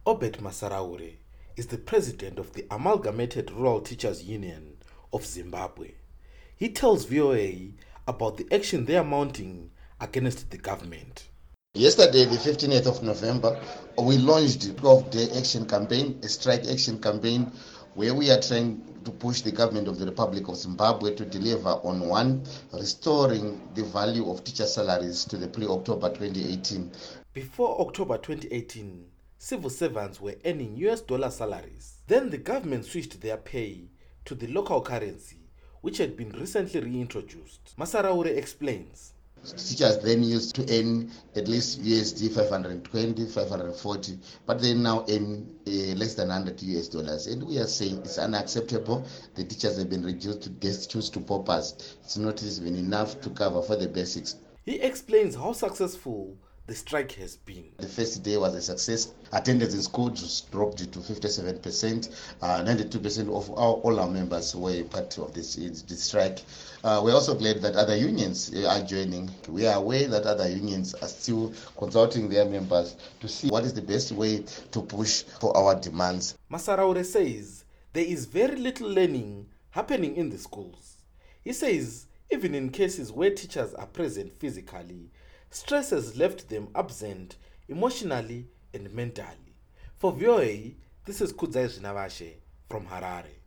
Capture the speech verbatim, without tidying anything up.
Obed Masaraure is the president of the Amalgamated Rural Teachers Union of Zimbabwe. He tells V O A about the action they are mounting against the government. Yesterday, the fifteenth of November, we launched a twelve-day action campaign, a strike action campaign, where we are trying to push the government of the Republic of Zimbabwe to deliver on one, restoring the value of teacher salaries to the pre-October twenty eighteen. Before October twenty eighteen, civil servants were earning U S dollar salaries. Then the government switched their pay to the local currency, which had been recently reintroduced. Masaraure explains. Teachers then used to earn at least U S D five hundred twenty, five hundred forty, but they now earn uh, less than one hundred U S dollars. And we are saying it's unacceptable. The teachers have been reduced to destitute to paupers. It's not even enough to cover for the basics. He explains how successful the strike has been. The first day was a success. Attendance in school just dropped to fifty-seven percent. Uh, ninety-two percent of our, all our members were part of this, this strike. Uh, we're also glad that other unions are joining. We are aware that other unions are still consulting their members to see what is the best way to push for our demands. Masaraure says there is very little learning happening in the schools. He says even in cases where teachers are present physically, stress has left them absent emotionally and mentally. For V O A, this is Kudzai Zvinavashe from Harare.